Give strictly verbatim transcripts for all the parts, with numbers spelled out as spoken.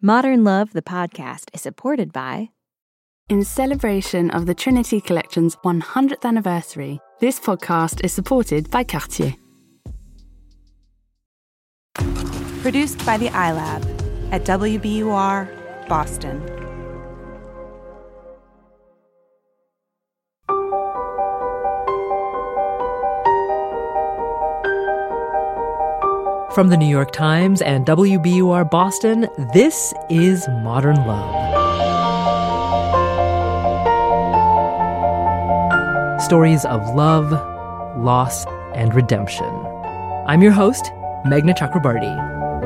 Modern Love, the podcast, is supported by... In celebration of the Trinity Collection's one hundredth anniversary, this podcast is supported by Cartier. Produced by the iLab at W B U R, Boston. From the New York Times and W B U R Boston, this is Modern Love. Stories of love, loss, and redemption. I'm your host, Meghna Chakrabarty.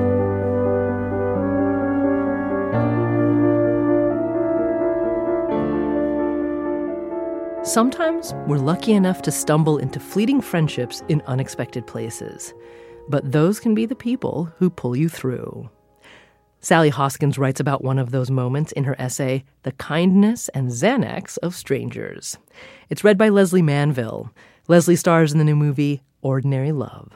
Sometimes we're lucky enough to stumble into fleeting friendships in unexpected places. But those can be the people who pull you through. Sally Hoskins writes about one of those moments in her essay, The Kindness and Xanax of Strangers. It's read by Leslie Manville. Leslie stars in the new movie, Ordinary Love.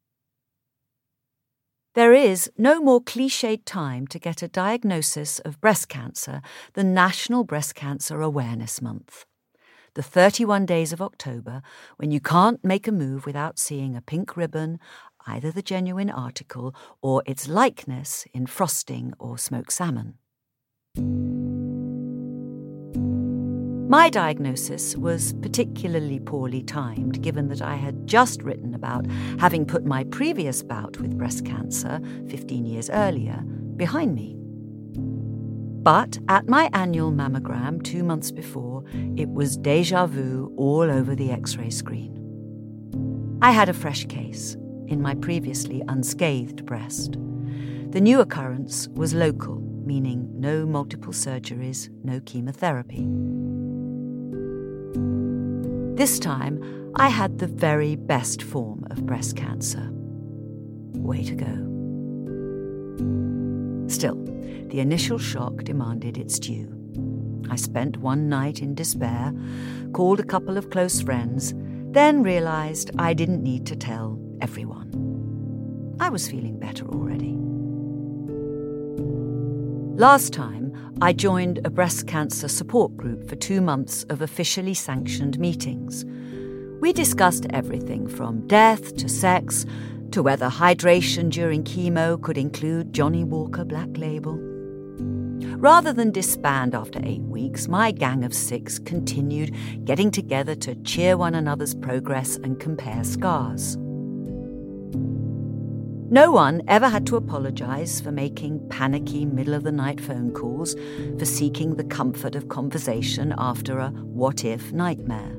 There is no more cliched time to get a diagnosis of breast cancer than National Breast Cancer Awareness Month. The thirty-one days of October, when you can't make a move without seeing a pink ribbon, either the genuine article or its likeness in frosting or smoked salmon. My diagnosis was particularly poorly timed, given that I had just written about having put my previous bout with breast cancer, fifteen years earlier, behind me. But at my annual mammogram two months before, it was déjà vu all over the X-ray screen. I had a fresh case in my previously unscathed breast. The new occurrence was local, meaning no multiple surgeries, no chemotherapy. This time, I had the very best form of breast cancer. Way to go. Still, the initial shock demanded its due. I spent one night in despair, called a couple of close friends, then realized I didn't need to tell everyone. I was feeling better already. Last time, I joined a breast cancer support group for two months of officially sanctioned meetings. We discussed everything from death to sex to whether hydration during chemo could include Johnnie Walker Black Label. Rather than disband after eight weeks, my gang of six continued getting together to cheer one another's progress and compare scars. No one ever had to apologize for making panicky middle-of-the-night phone calls, for seeking the comfort of conversation after a what-if nightmare.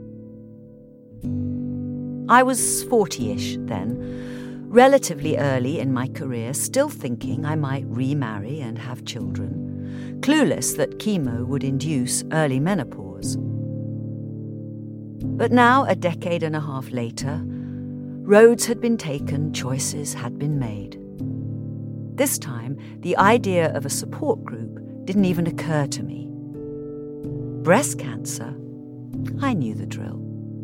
I was forty-ish then, relatively early in my career, still thinking I might remarry and have children, clueless that chemo would induce early menopause. But now, a decade and a half later, roads had been taken, choices had been made. This time, the idea of a support group didn't even occur to me. Breast cancer? I knew the drill.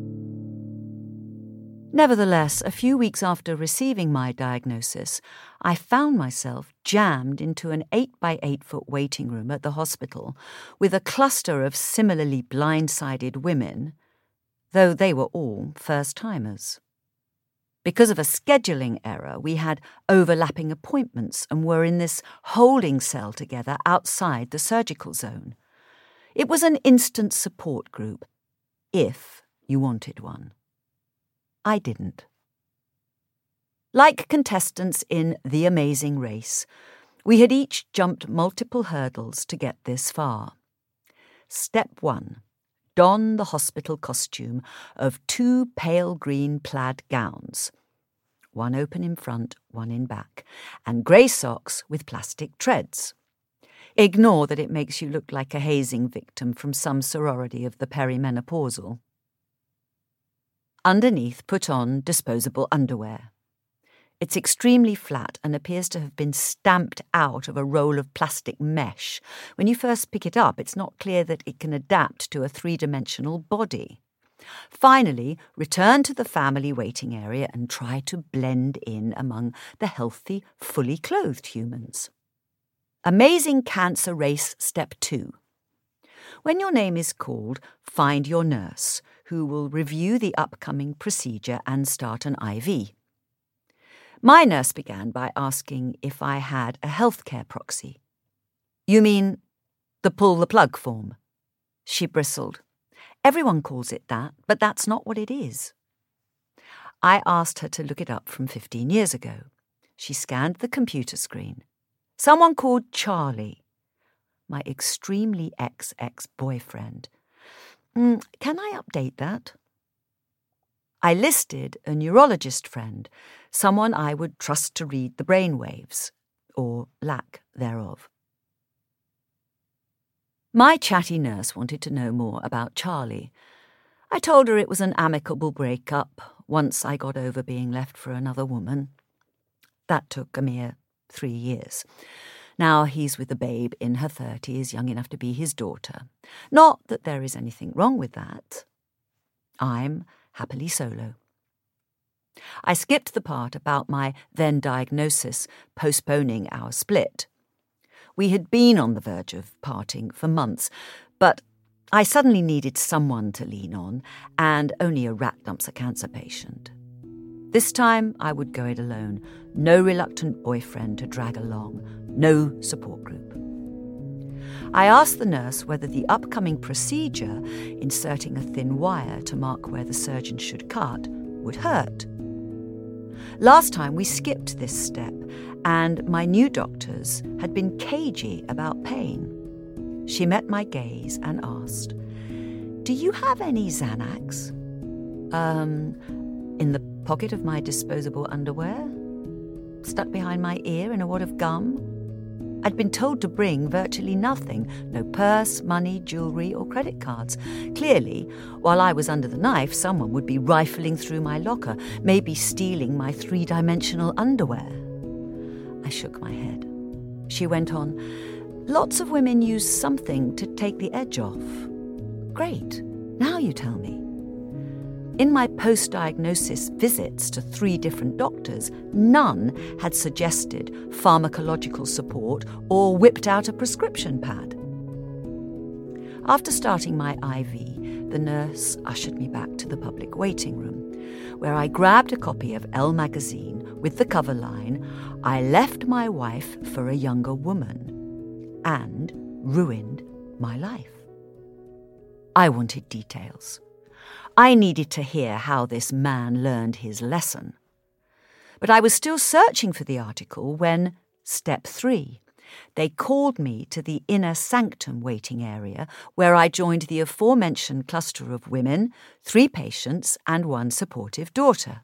Nevertheless, a few weeks after receiving my diagnosis, I found myself jammed into an eight by eight foot waiting room at the hospital with a cluster of similarly blindsided women, though they were all first-timers. Because of a scheduling error, we had overlapping appointments and were in this holding cell together outside the surgical zone. It was an instant support group, if you wanted one. I didn't. Like contestants in The Amazing Race, we had each jumped multiple hurdles to get this far. Step one. Don the hospital costume of two pale green plaid gowns, one open in front, one in back, and grey socks with plastic treads. Ignore that it makes you look like a hazing victim from some sorority of the perimenopausal. Underneath, put on disposable underwear. It's extremely flat and appears to have been stamped out of a roll of plastic mesh. When you first pick it up, it's not clear that it can adapt to a three-dimensional body. Finally, return to the family waiting area and try to blend in among the healthy, fully clothed humans. Amazing Cancer Race Step two. When your name is called, find your nurse, who will review the upcoming procedure and start an I V. My nurse began by asking if I had a healthcare proxy. You mean the pull the plug form? She bristled. Everyone calls it that, but that's not what it is. I asked her to look it up from fifteen years ago. She scanned the computer screen. Someone called Charlie. My extremely ex-ex-boyfriend. Mm, can I update that? I listed a neurologist friend, someone I would trust to read the brainwaves, or lack thereof. My chatty nurse wanted to know more about Charlie. I told her it was an amicable breakup once I got over being left for another woman. That took a mere three years. Now he's with a babe in her thirties, young enough to be his daughter. Not that there is anything wrong with that. I'm happily solo. I skipped the part about my then diagnosis postponing our split. We had been on the verge of parting for months, but I suddenly needed someone to lean on, and only a rat dumps a cancer patient. This time I would go it alone. No reluctant boyfriend to drag along. No support group. I asked the nurse whether the upcoming procedure, inserting a thin wire to mark where the surgeon should cut, would hurt. Last time we skipped this step, and my new doctors had been cagey about pain. She met my gaze and asked, "Do you have any Xanax?" Um, in the pocket of my disposable underwear? Stuck behind my ear in a wad of gum? I'd been told to bring virtually nothing, no purse, money, jewellery or credit cards. Clearly, while I was under the knife, someone would be rifling through my locker, maybe stealing my three-dimensional underwear. I shook my head. She went on, "Lots of women use something to take the edge off." Great, now you tell me. In my post-diagnosis visits to three different doctors, none had suggested pharmacological support or whipped out a prescription pad. After starting my I V, the nurse ushered me back to the public waiting room, where I grabbed a copy of Elle magazine with the cover line, "I left my wife for a younger woman," and ruined my life. I wanted details. I needed to hear how this man learned his lesson. But I was still searching for the article when, step three, they called me to the inner sanctum waiting area where I joined the aforementioned cluster of women, three patients and one supportive daughter.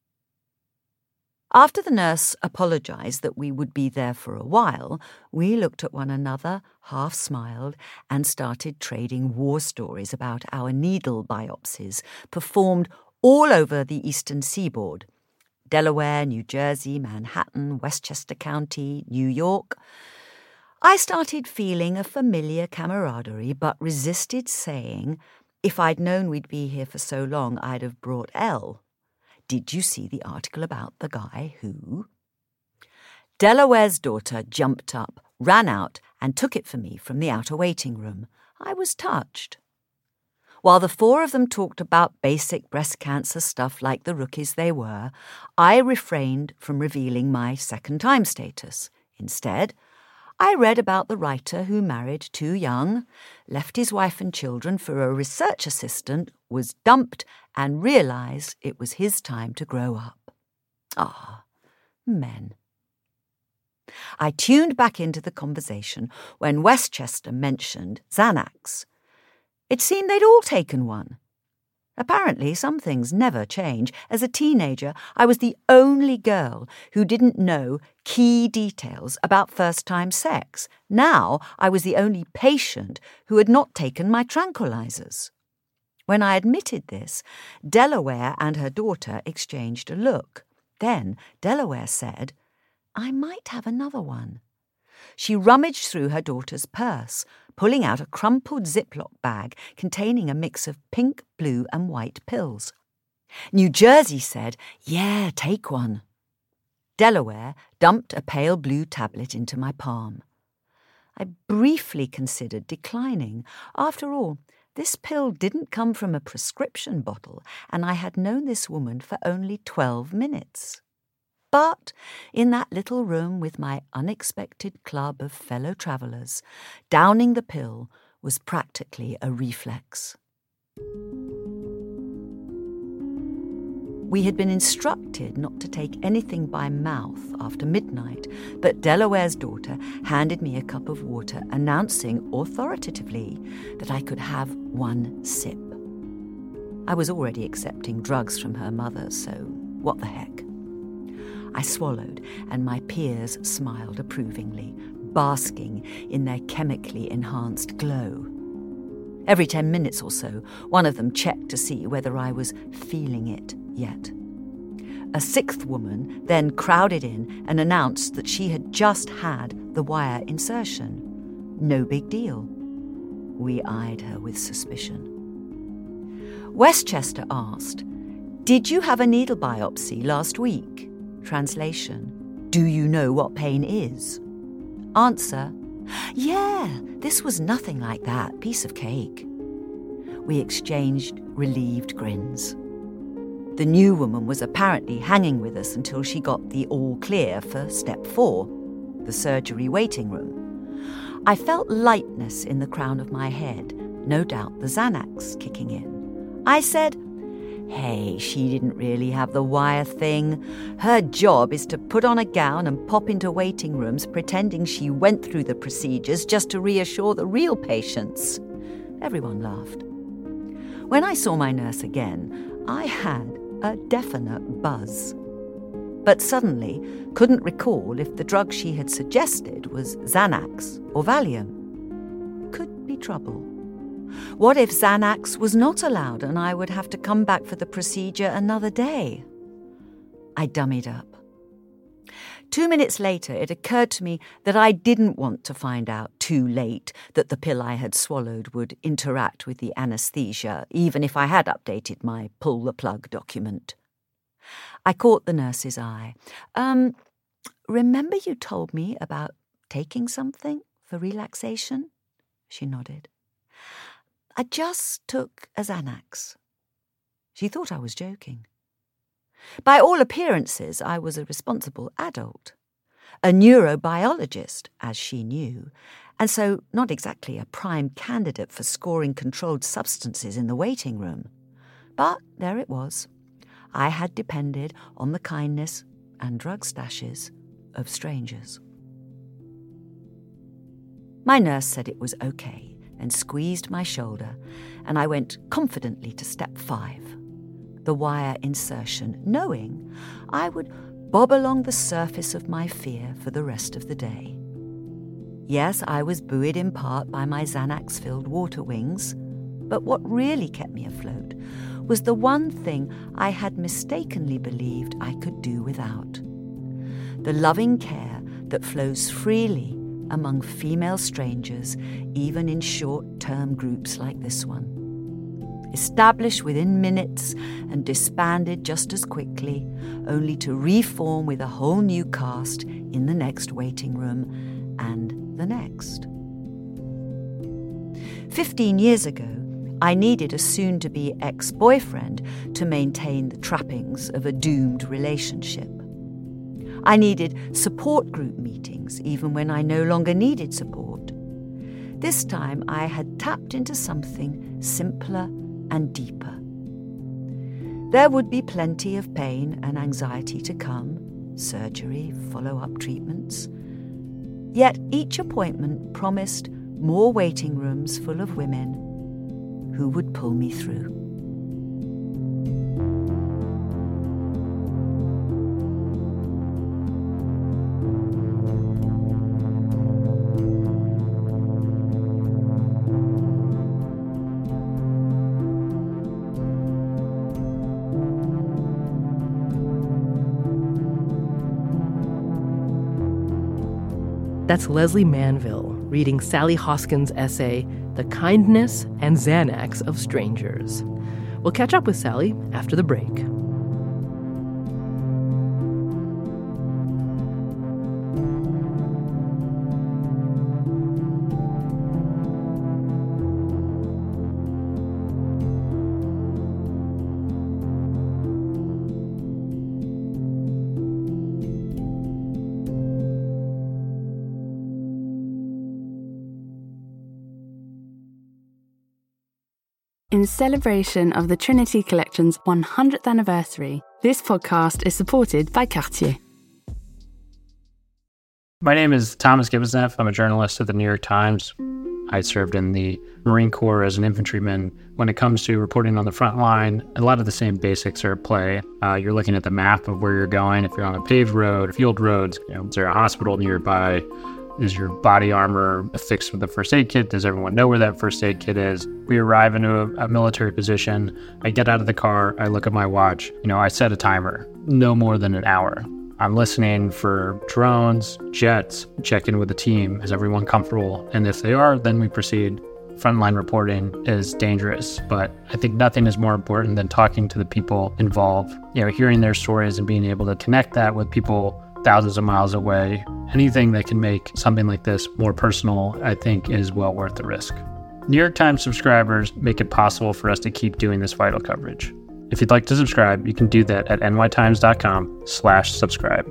After the nurse apologised that we would be there for a while, we looked at one another, half-smiled, and started trading war stories about our needle biopsies performed all over the eastern seaboard. Delaware, New Jersey, Manhattan, Westchester County, New York. I started feeling a familiar camaraderie, but resisted saying, if I'd known we'd be here for so long, I'd have brought Elle. Did you see the article about the guy who? Delaware's daughter jumped up, ran out, and took it for me from the outer waiting room. I was touched. While the four of them talked about basic breast cancer stuff like the rookies they were, I refrained from revealing my second-time status. Instead, I read about the writer who married too young, left his wife and children for a research assistant, was dumped, and realised it was his time to grow up. Ah, men. I tuned back into the conversation when Westchester mentioned Xanax. It seemed they'd all taken one. Apparently, some things never change. As a teenager, I was the only girl who didn't know key details about first-time sex. Now, I was the only patient who had not taken my tranquilizers. When I admitted this, Delaware and her daughter exchanged a look. Then Delaware said, "I might have another one." She rummaged through her daughter's purse, pulling out a crumpled Ziploc bag containing a mix of pink, blue and white pills. New Jersey said, "Yeah, take one." Delaware dumped a pale blue tablet into my palm. I briefly considered declining. After all, this pill didn't come from a prescription bottle, and I had known this woman for only twelve minutes. But in that little room with my unexpected club of fellow travellers, downing the pill was practically a reflex. We had been instructed not to take anything by mouth after midnight, but Delaware's daughter handed me a cup of water, announcing authoritatively that I could have one sip. I was already accepting drugs from her mother, so what the heck? I swallowed, and my peers smiled approvingly, basking in their chemically enhanced glow. Every ten minutes or so, one of them checked to see whether I was feeling it yet. A sixth woman then crowded in and announced that she had just had the wire insertion. No big deal. We eyed her with suspicion. Westchester asked, "Did you have a needle biopsy last week?" Translation, "Do you know what pain is?" Answer, "Yeah, this was nothing like that. Piece of cake." We exchanged relieved grins. The new woman was apparently hanging with us until she got the all clear for step four, the surgery waiting room. I felt lightness in the crown of my head, no doubt the Xanax kicking in. I said, "Hey, she didn't really have the wire thing. Her job is to put on a gown and pop into waiting rooms pretending she went through the procedures just to reassure the real patients." Everyone laughed. When I saw my nurse again, I had a definite buzz. But suddenly couldn't recall if the drug she had suggested was Xanax or Valium. Could be trouble. What if Xanax was not allowed and I would have to come back for the procedure another day? I dummied up. Two minutes later, it occurred to me that I didn't want to find out too late that the pill I had swallowed would interact with the anaesthesia, even if I had updated my pull-the-plug document. I caught the nurse's eye. Um, remember you told me about taking something for relaxation? She nodded. I just took a Xanax. She thought I was joking. By all appearances, I was a responsible adult, a neurobiologist, as she knew, and so not exactly a prime candidate for scoring controlled substances in the waiting room. But there it was. I had depended on the kindness and drug stashes of strangers. My nurse said it was okay and squeezed my shoulder, and I went confidently to step five, the wire insertion, knowing I would bob along the surface of my fear for the rest of the day. Yes, I was buoyed in part by my Xanax-filled water wings, but what really kept me afloat was the one thing I had mistakenly believed I could do without: the loving care that flows freely among female strangers, even in short-term groups like this one. Established within minutes and disbanded just as quickly, only to reform with a whole new cast in the next waiting room and the next. Fifteen years ago, I needed a soon-to-be ex-boyfriend to maintain the trappings of a doomed relationship. I needed support group meetings even when I no longer needed support. This time I had tapped into something simpler and deeper. There would be plenty of pain and anxiety to come, surgery, follow-up treatments. Yet each appointment promised more waiting rooms full of women who would pull me through. That's Leslie Manville reading Sally Hoskins' essay, The Kindness and Xanax of Strangers. We'll catch up with Sally after the break. In celebration of the Trinity Collection's one hundredth anniversary, this podcast is supported by Cartier. My name is Thomas Gibbonsneff. I'm a journalist at the New York Times. I served in the Marine Corps as an infantryman. When it comes to reporting on the front line, a lot of the same basics are at play. Uh, you're looking at the map of where you're going. If you're on a paved road, field roads, you know, is there a hospital nearby? Is your body armor affixed with a first aid kit? Does everyone know where that first aid kit is? We arrive into a, a military position. I get out of the car. I look at my watch. You know, I set a timer, no more than an hour. I'm listening for drones, jets, check in with the team. Is everyone comfortable? And if they are, then we proceed. Frontline reporting is dangerous, but I think nothing is more important than talking to the people involved, you know, hearing their stories and being able to connect that with people thousands of miles away. Anything that can make something like this more personal, I think, is well worth the risk. New York Times subscribers make it possible for us to keep doing this vital coverage. If you'd like to subscribe, you can do that at nytimes.com slash subscribe.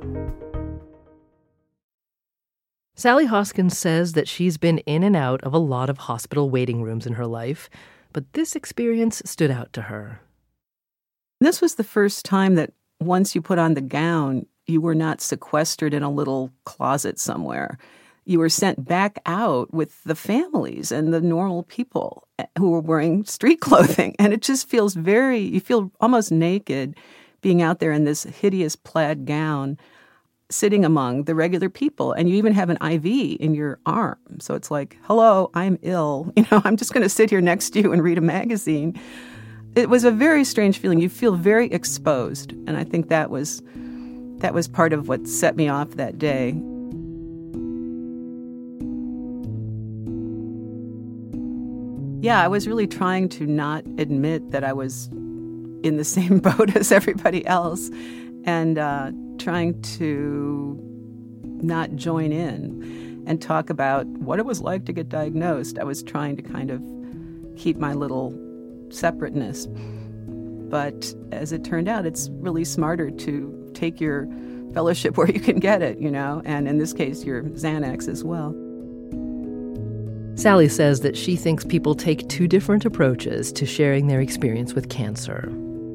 Sally Hoskins says that she's been in and out of a lot of hospital waiting rooms in her life, but this experience stood out to her. This was the first time that once you put on the gown, you were not sequestered in a little closet somewhere. You were sent back out with the families and the normal people who were wearing street clothing. And it just feels very, you feel almost naked being out there in this hideous plaid gown, sitting among the regular people. And you even have an I V in your arm. So it's like, hello, I'm ill. You know, I'm just going to sit here next to you and read a magazine. It was a very strange feeling. You feel very exposed. And I think that was that was part of what set me off that day. Yeah, I was really trying to not admit that I was in the same boat as everybody else and uh, trying to not join in and talk about what it was like to get diagnosed. I was trying to kind of keep my little separateness. But as it turned out, it's really smarter to take your fellowship where you can get it, you know, and in this case, your Xanax as well. Sally says that she thinks people take two different approaches to sharing their experience with cancer.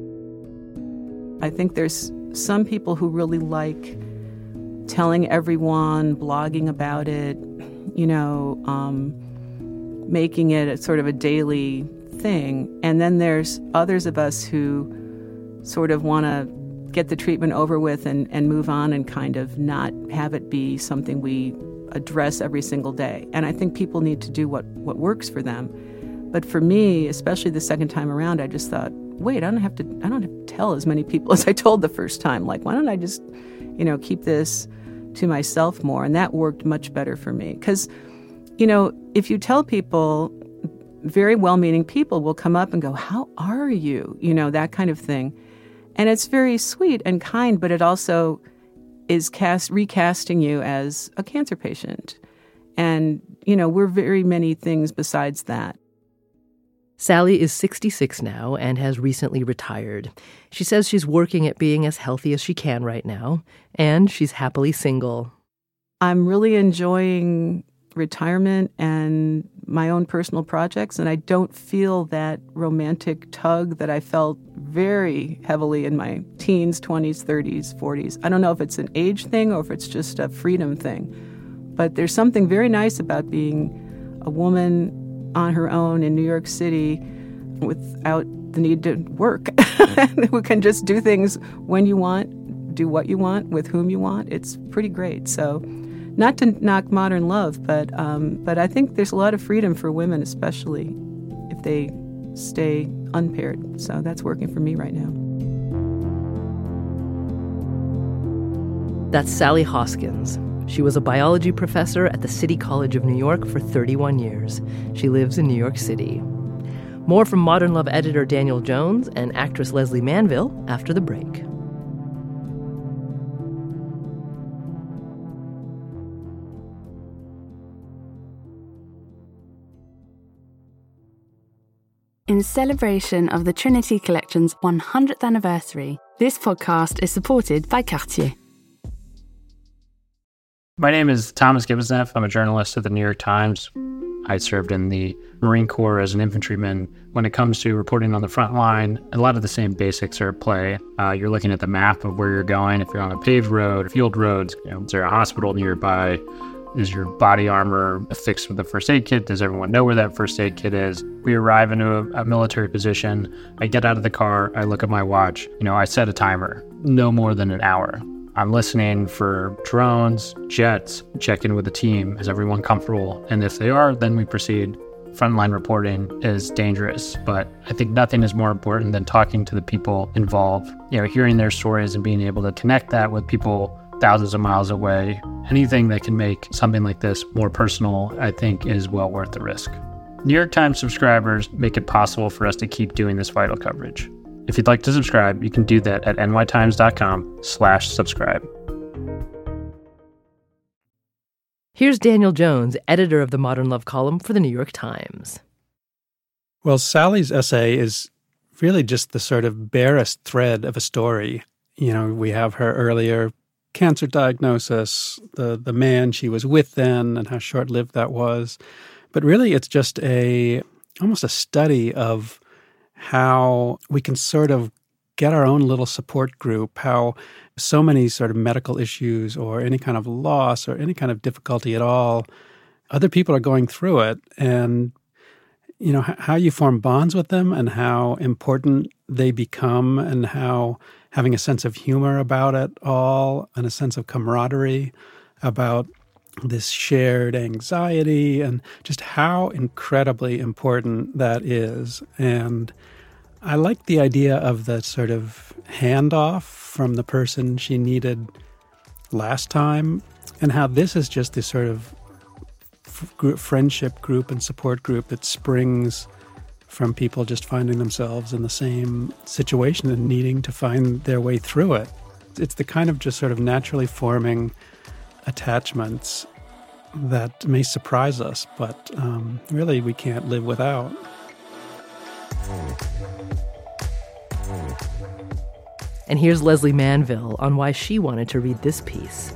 I think there's some people who really like telling everyone, blogging about it, you know, um, making it a sort of a daily thing. And then there's others of us who sort of want to get the treatment over with and, and move on and kind of not have it be something we address every single day. And I think people need to do what, what works for them. But for me, especially the second time around, I just thought, wait, I don't have to I don't have to tell as many people as I told the first time. Like, why don't I just, you know, keep this to myself more? And that worked much better for me. Because, you know, if you tell people, very well-meaning people will come up and go, how are you? You know, that kind of thing. And it's very sweet and kind, but it also is cast recasting you as a cancer patient. And, you know, we're very many things besides that. Sally is sixty-six now and has recently retired. She says she's working at being as healthy as she can right now, and she's happily single. I'm really enjoying retirement and my own personal projects, and I don't feel that romantic tug that I felt very heavily in my teens, twenties, thirties, forties. I don't know if it's an age thing or if it's just a freedom thing, but there's something very nice about being a woman on her own in New York City without the need to work, who can just do things when you want, do what you want, with whom you want. It's pretty great. So not to knock modern love, but um, but I think there's a lot of freedom for women, especially if they stay unpaired. So that's working for me right now. That's Sally Hoskins. She was a biology professor at the City College of New York for thirty-one years. She lives in New York City. More from Modern Love editor Daniel Jones and actress Leslie Manville after the break. In celebration of the Trinity Collection's one hundredth anniversary, this podcast is supported by Cartier. My name is Thomas Gibbonsneff. I'm a journalist at the New York Times. I served in the Marine Corps as an infantryman. When it comes to reporting on the front line, a lot of the same basics are at play. Uh, you're looking at the map of where you're going. If you're on a paved road, field roads, you know, is there a hospital nearby? Is your body armor affixed with a first aid kit? Does everyone know where that first aid kit is? We arrive into a, a military position. I get out of the car. I look at my watch. You know, I set a timer, no more than an hour. I'm listening for drones, jets, check in with the team. Is everyone comfortable? And if they are, then we proceed. Frontline reporting is dangerous, but I think nothing is more important than talking to the people involved, you know, hearing their stories and being able to connect that with people thousands of miles away. Anything that can make something like this more personal, I think, is well worth the risk. New York Times subscribers make it possible for us to keep doing this vital coverage. If you'd like to subscribe, you can do that at nytimes.com slash subscribe. Here's Daniel Jones, editor of the Modern Love column for the New York Times. Well, Sally's essay is really just the sort of barest thread of a story. You know, we have her earlier cancer diagnosis, the the man she was with then, and how short-lived that was. But really, it's just a almost a study of how we can sort of get our own little support group, how so many sort of medical issues or any kind of loss or any kind of difficulty at all, other people are going through it. And, you know, how you form bonds with them and how important they become and how having a sense of humor about it all and a sense of camaraderie about this shared anxiety and just how incredibly important that is. And I like the idea of the sort of handoff from the person she needed last time and how this is just this sort of f- friendship group and support group that springs from people just finding themselves in the same situation and needing to find their way through it. It's the kind of just sort of naturally forming attachments that may surprise us, but um, really we can't live without. And here's Leslie Manville on why she wanted to read this piece.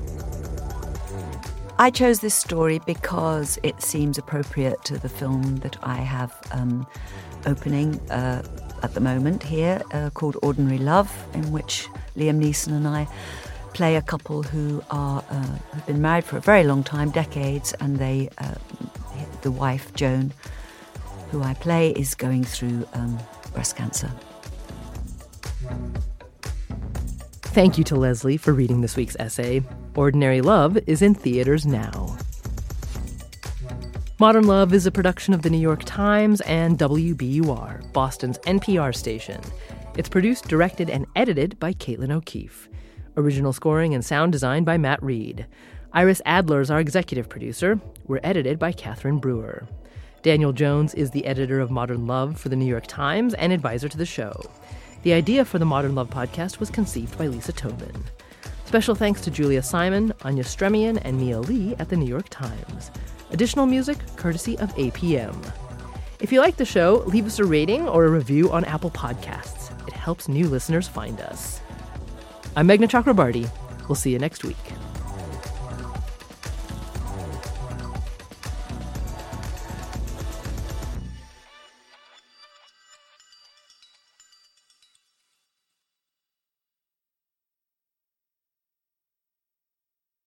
I chose this story because it seems appropriate to the film that I have um, opening uh, at the moment here, uh, called Ordinary Love, in which Liam Neeson and I play a couple who are uh, have been married for a very long time, decades, and they, uh, the wife Joan, who I play, is going through um, breast cancer. Thank you to Leslie for reading this week's essay. Ordinary Love is in theaters now. Modern Love is a production of the New York Times and W B U R, Boston's N P R station. It's produced, directed, and edited by Caitlin O'Keefe. Original scoring and sound design by Matt Reed. Iris Adler is our executive producer. We're edited by Catherine Brewer. Daniel Jones is the editor of Modern Love for the New York Times and advisor to the show. The idea for the Modern Love podcast was conceived by Lisa Tobin. Special thanks to Julia Simon, Anya Stremian, and Mia Lee at the New York Times. Additional music courtesy of A P M. If you like the show, leave us a rating or a review on Apple Podcasts. It helps new listeners find us. I'm Meghna Chakrabarty. We'll see you next week.